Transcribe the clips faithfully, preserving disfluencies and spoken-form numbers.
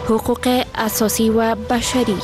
حقوق اساسی و بشری.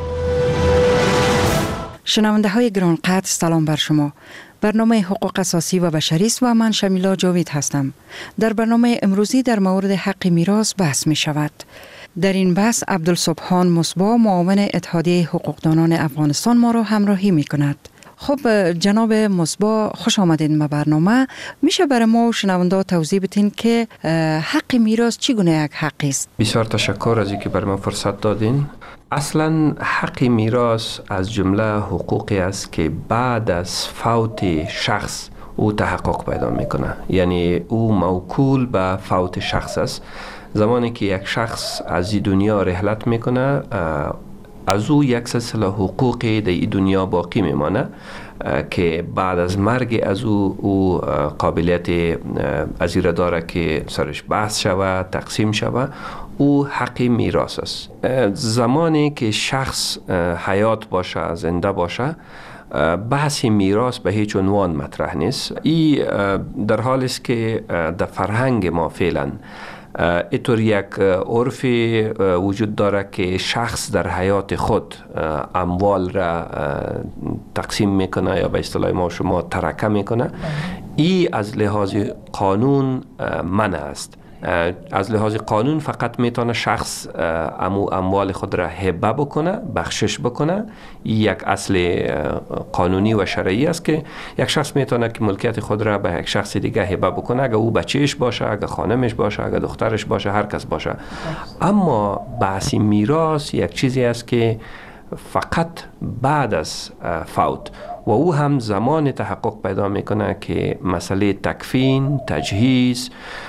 شنونده های گرانقدر، سلام بر شما. برنامه حقوق اساسی و بشری است و من شمیلا جاوید هستم. در برنامه امروزی در مورد حق میراث بحث می شود. در این بحث عبدالسبحان مصباح، معاون اتحادیه حقوقدانان افغانستان، ما را همراهی می کند. خب جناب مصباح، خوش آمدین به برنامه. میشه برای ما و شنونده توضیح بدین که حق میراث چگونه یک حقی است؟ بسیار تشکر از اینکه برای من فرصت دادین. اصلا حق میراث از جمله حقوقی است که بعد از فوت شخص او تحقق پیدا میکنه، یعنی او موکول به فوت شخص است. زمانی که یک شخص از این دنیا رحلت میکنه، از او یک سلسله حقوقی در این دنیا باقی میمانه که بعد از مرگ از او او قابلیت از این داره که سرش بحث شود، تقسیم شود. او حق میراث است. زمانی که شخص حیات باشه، زنده باشه، بحث میراث به هیچ عنوان مطرح نیست. این در حالی است که در فرهنگ ما فعلا اینطور یک عرف وجود داره که شخص در حیات خود اموال را تقسیم میکنه یا به اصطلاح ما شما ترکه میکنه. این از لحاظ قانون منع است. از لحاظ قانون فقط میتونه شخص امو اموال خود را هبه بکنه، بخشش بکنه. یک اصل قانونی و شرعی است که یک شخص میتونه که ملکیت خود را به یک شخص دیگه هبه بکنه، اگر او بچهش باشه، اگر خانمش باشه، اگر دخترش باشه، هر کس باشه. اما بحث میراث یک چیزی است که فقط بعد از فوت و او هم زمان تحقق پیدا میکنه که مسئله تکفین، تجهیز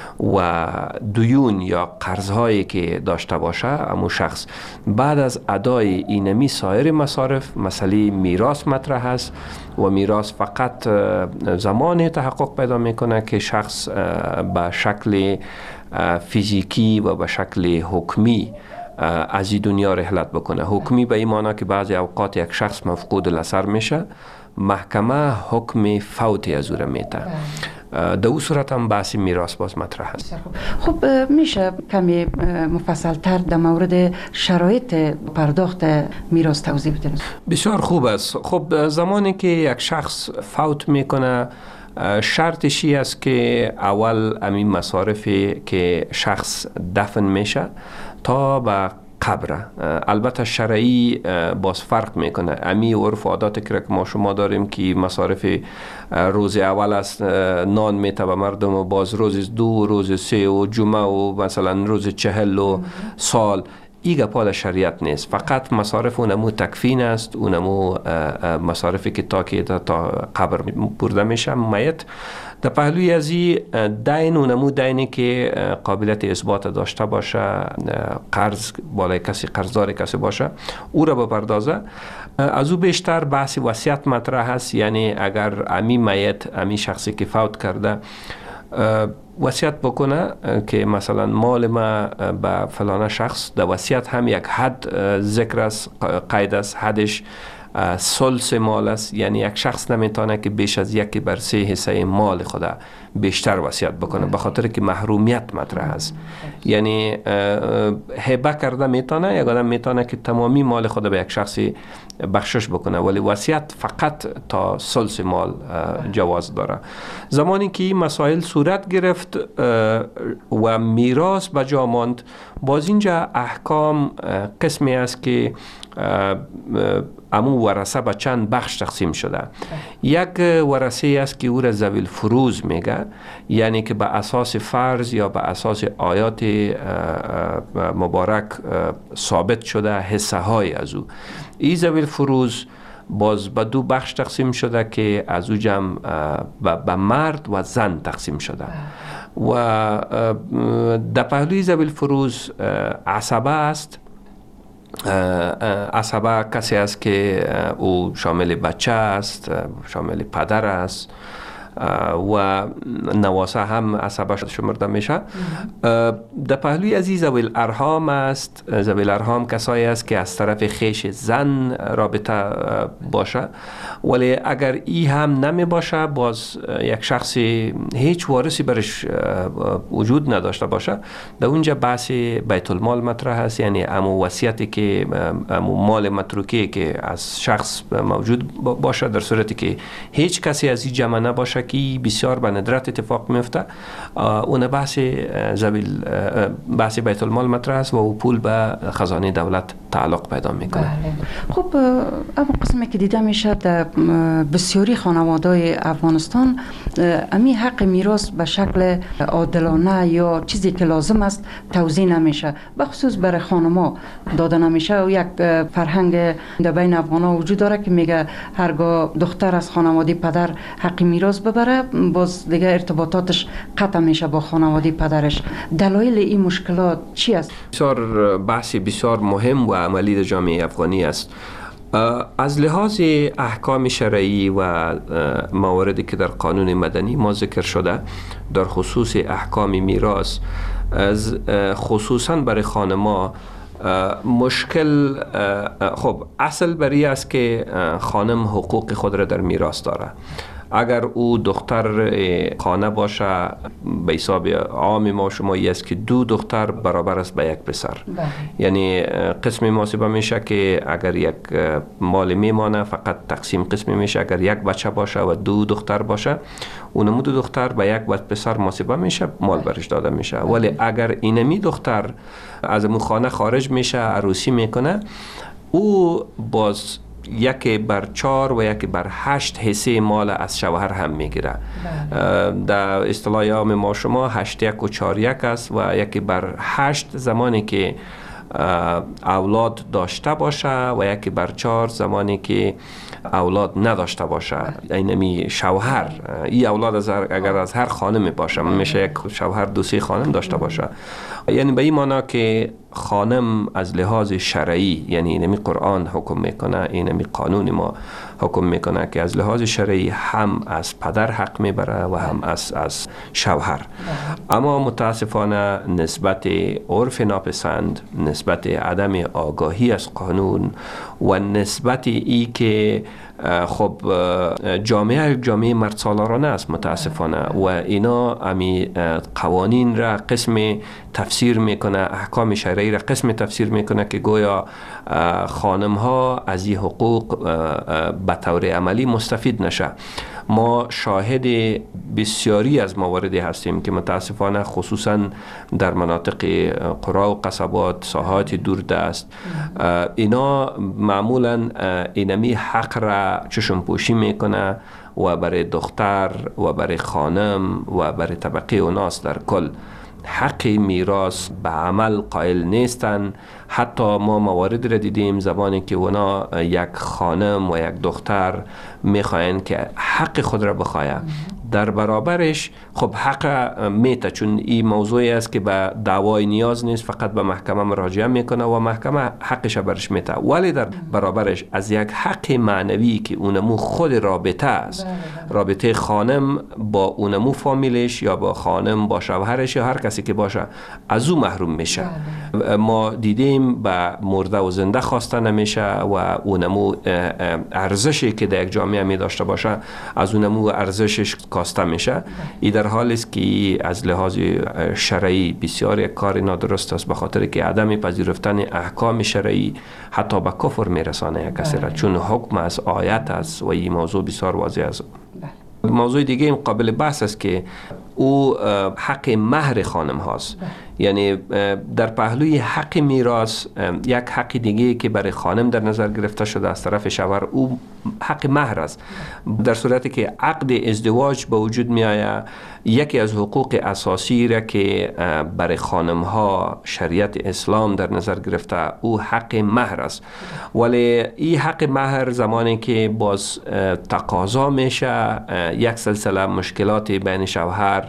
و دیون یا قرضهایی که داشته باشه امو شخص، بعد از ادای اینمی سایر مصارف مسئله میراث مطرح است. و میراث فقط زمان تحقق پیدا میکنه که شخص به شکل فیزیکی و به شکل حکمی از این دنیا رحلت بکنه. حکمی به این معنی که بعضی اوقات یک شخص مفقود الاثر میشه، محکمه حکم فوت از او را میده. در اون صورت هم بحث میراث باز مطرح است. خب میشه کمی مفصل تر در مورد شرایط پرداخت میراث توضیح بدید؟ بسیار خوب است. خب زمانی که یک شخص فوت میکنه، شرطشی است که اول همین مصارفی که شخص دفن میشه تا به قبر، البته شرعی باز فرق میکنه. امی عرف عادات که ما شما داریم که مصارف روز اول است نان میته به مردم و باز روز دو، روز سه و جمعه و مثلا روز چهل و سال، ایگه پاد شریعت نیست. فقط مصارف اونمو تکفین است، اونمو مصارفی که تا که تا قبر برده میشه میت. در پهلوی از این دین، اونمو دینی که قابلیت اثبات داشته باشه، قرض بالای کسی، قرضدار کسی باشه، او را بپردازه. از او بیشتر بحث وصیت مطرح هست، یعنی اگر امی میت، امی شخصی که فوت کرده وصیت بکنه که مثلا مال ما به فلان شخص، در وصیت هم یک حد ذکر است، قید است، حدش ثلث مال است. یعنی یک شخص نمیتونه که بیش از یکی بر سه حصه مال خود بیشتر وصیت بکنه، به خاطر که محرومیت مطرح است. یعنی هبه کرده میتونه، یک آدم میتونه که تمامی مال خود به یک شخصی بخشش بکنه، ولی وصیت فقط تا ثلث مال جواز داره. زمانی که این مسائل صورت گرفت و میراث به جا ماند، باز اینجا احکام قسمی است که امو ورثه به چند بخش تقسیم شده. یک ورثه است که او را ذوی الفروض میگه، یعنی که به اساس فرض یا به اساس آیات مبارک ثابت شده حصه های از او. این ذوی الفروض باز به دو بخش تقسیم شده که از او جمع به مرد و زن تقسیم شده. و در پهلوی ذوی الفروض عصبه است. عصبه کسی است که او شامل بچه است، شامل پدر است، و نواسه هم عصبه شمرده میشه. در پهلوی از این ذوی الارحام است. ذوی الارحام کسایی است که از طرف خیش زن رابطه باشه، ولی اگر ای هم نمی باشه، باز یک شخصی هیچ وارثی برش وجود نداشته باشه، در اونجا بحث بیت المال مطرح است. یعنی امو وصیتی که امو مال متروکی که از شخص موجود باشه، در صورتی که هیچ کسی از این جمع نباشه که بسیار به ندرت اتفاق میفته، اون بحث زبیل بحث بیت المال مطرح است و او پول به خزانه دولت تعلق پیدا میکنه. بله. خب اما قسمی که دیده میشه در بسیاری خانواده‌های افغانستان امی حق میراث به شکل عادلانه یا چیزی که لازم است توزیع نمیشه، به خصوص برای خانم‌ها داده نمیشه. و یک فرهنگ در بین افغان‌ها وجود داره که میگه هرگاه دختر از خانواده پدر حق میراث ببره، باز دیگه ارتباطاتش قطع میشه با خانواده پدرش. دلایل این مشکلات چی است؟ بسیار بحثی بسیار مهم و عملی در جامعه افغانی است. از لحاظ احکام شرعی و مواردی که در قانون مدنی ما ذکر شده در خصوص احکام میراث، خصوصا برای خانما مشکل، خب اصل بری است که خانم حقوق خود را در میراث داره. اگر او دختر خانه باشه، به حساب عام ما شمایی است که دو دختر برابر است به یک پسر. بله. یعنی قسم محاسبه میشه که اگر یک مال میمانه فقط تقسیم قسمی میشه. اگر یک بچه باشه و دو دختر باشه، اونمو دو دختر به یک پسر محاسبه میشه، مال برش داده میشه. ولی اگر اینمی دختر از اون خانه خارج میشه، عروسی میکنه، او باز یکی بر چار و یکی بر هشت حصه مال از شوهر هم میگیره. در اصطلاح عام ما شما هشت یک و چار یک است و یکی بر هشت زمانی که اولاد داشته باشه و یکی بر چار زمانی که اولاد نداشته باشه. اینمی شوهر، این اولاد از اگر از هر خانم باشه، میشه یک شوهر دو سه خانم داشته باشه. یعنی به این معنی که خانم از لحاظ شرعی، یعنی اینمی قرآن حکم میکنه، اینمی قانون ما حکم میکنه که از لحاظ شرعی هم از پدر حق میبره و هم از از شوهر. اما متاسفانه نسبت عرف ناپسند، نسبت عدم آگاهی از قانون و نسبت ای که خب جامعه جامعه مرد سالارانه است متاسفانه، و اینا امی قوانین را قسم تفسیر میکنه، احکام شرعی را قسم تفسیر میکنه که گویا خانم ها از این حقوق به طور عملی مستفید نشه. ما شاهد بسیاری از مواردی هستیم که متاسفانه خصوصا در مناطق قرا و قصبات، ساحات دوردست، اینا معمولا اینمی حق را چشم پوشی میکنه و برای دختر و برای خانم و برای طبقه اوناس در کل حق میراث به عمل قائل نیستن. حتی ما موارد را دیدیم زمانی که اونا یک خانم و یک دختر میخواین که حق خود را بخواید، در برابرش خب حق میته، چون این موضوعی است که به دعوای نیاز نیست، فقط به محکمه مراجعه میکنه و محکمه حقش برش میته. ولی در برابرش از یک حق معنوی که اونمو خود رابطه است، رابطه خانم با اونمو فامیلش یا با خانم با شوهرش یا هر کسی که باشه، از او محروم میشه. ما دیدیم به مرده و زنده خواسته نمیشه و اونمو ارزشی که در یک جامعه می داشته باشه از اونمو ارزشش کاسته میشه. این در حالی است که از لحاظ شرعی بسیار یک کار نادرست است، به خاطر که عدم پذیرفتن احکام شرعی حتی به کفر میرسانه یک کسی را، چون حکم از آیت است و این موضوع بسیار واضح است. موضوع دیگه قابل بحث است که او حق مهر خانم هاست. یعنی در پهلوی حق میراث یک حق دیگه که برای خانم در نظر گرفته شده از طرف شوهر، او حق مهر است. در صورتی که عقد ازدواج به وجود می آید، یکی از حقوق اساسی را که برای خانم ها شریعت اسلام در نظر گرفته او حق مهر است. ولی این حق مهر زمانی که باز تقاضا میشه، یک سلسله مشکلات بین شوهر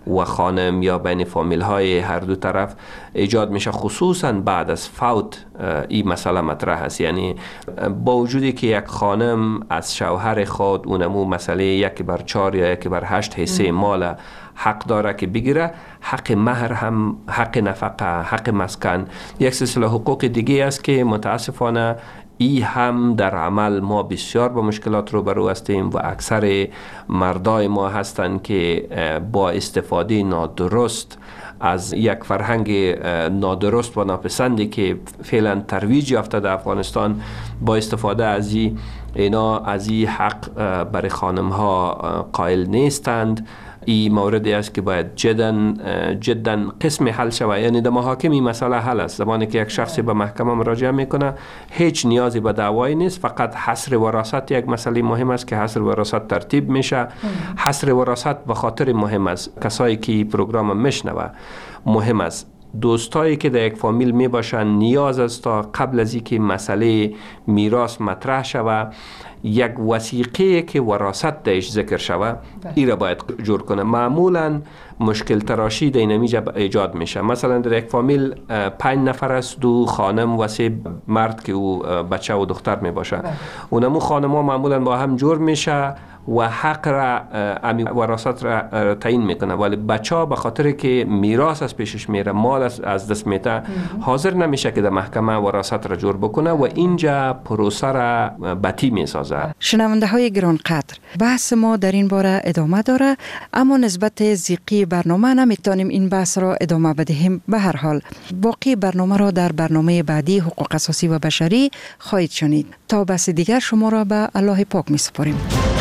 و خانم یا بین فامیل های هر دو طرف ایجاد میشه، خصوصا بعد از فوت این مسئله مطرح است. یعنی با وجودی که یک خانم از شوهر خود اونمو مسئله یک بر چار یا یک بر هشت حصه مال حق داره که بگیره، حق مهر هم، حق نفقه، حق مسکن، یک سلسله حقوق دیگه است که متاسفانه ای هم در عمل ما بسیار با مشکلات رو برو هستیم و اکثر مردای ما هستند که با استفاده نادرست از یک فرهنگ نادرست و ناپسندی که فعلا ترویج یافته در افغانستان، با استفاده از این اینا از این حق برای خانم ها قائل نیستند. این موردی است که باید جدا جدا قسم حل شود. یعنی در محاکم این مسئله حل است. زمانی که یک شخصی به محکمه مراجعه میکنه هیچ نیازی به دعوایی نیست، فقط حصر وراثت یک مسئله مهم است که حصر وراثت ترتیب میشه. حصر وراثت به خاطر مهم است، کسایی که پروگرام میشنوه مهم است، دوستایی که در یک فامیل می باشن نیاز است تا قبل از اینکه مسئله میراث مطرح شود یک وثیقه که وراثت درش ذکر شود این را باید جور کنه. معمولا مشکل تراشی در اینجا ایجاد میشه. مثلا در یک فامیل پنج نفر است، دو خانم و سه مرد که او بچه و دختر می باشه. اونمو خانم ها معمولا با هم جور میشه و حق را امی وراثت را تعیین میکنه، ولی بچه ها به خاطر که میراث از پیشش میره، مال از دست میته، حاضر نمیشه که در محکمه وراثت را جور بکنه و اینجا پروسه را بطی میسازه. شنونده های گرانقدر، بحث ما در این باره ادامه داره، اما نسبت زیقی برنامه نمیتونیم این بحث را ادامه بدهیم. به هر حال باقی برنامه را در برنامه بعدی حقوق اساسی و بشری خواهید شنید. تا بحث دیگر شما را به الله پاک میسپاریم.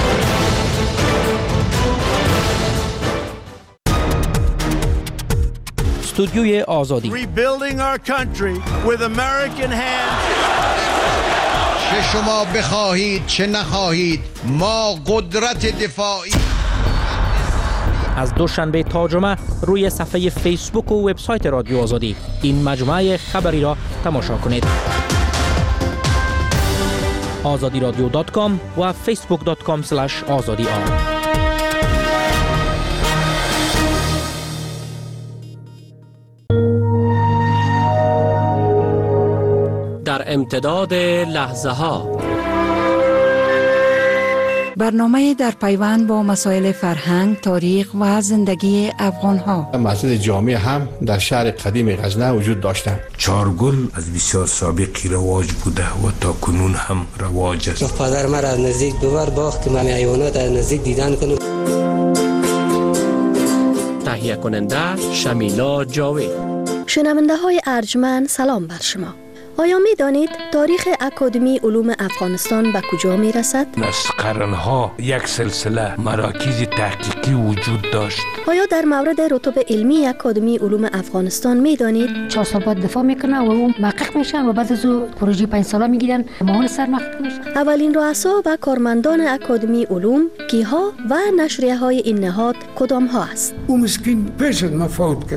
استودیوی آزادی. Rebuilding our country with American hands. چه شما بخواهید چه نخواهید ما قدرت دفاعی. از دوشنبه تا جمعه روی صفحه فیسبوک و وبسایت رادیو آزادی این مجموعه خبری را تماشا کنید. آزادی رادیو دات کام و فیسبوک دات کام اسلش آزادی آن. در امتداد لحظه ها، برنامه در پیوند با مسائل فرهنگ، تاریخ و زندگی افغان ها. مسجد جامع هم در شهر قدیم غزنه وجود داشتند. چارگل از بسیار سابقی رواج بوده و تا کنون هم رواج است. پدر مرا از نزدیک ببر باخت که من حیوانات از نزدیک دیدن کنم. تهیه کننده شمیلا جاوید. شنونده های ارجمند سلام بر شما. آیا می دانید تاریخ اکادمی علوم افغانستان به کجا می رسد؟ از قرنها یک سلسله مراکز تحقیقی وجود داشت. آیا در مورد رتب علمی اکادمی علوم افغانستان می دانید؟ چهارصد دفاع میکنه و اون محقق میشن و بعد از او پروژه پنج ساله میگیرن معاون سر محقق میشن. اولین رؤسا و کارمندان اکادمی علوم کیها و نشریه های این نهاد کدام ها است؟ او مسکین پیش از ما فوت کرد.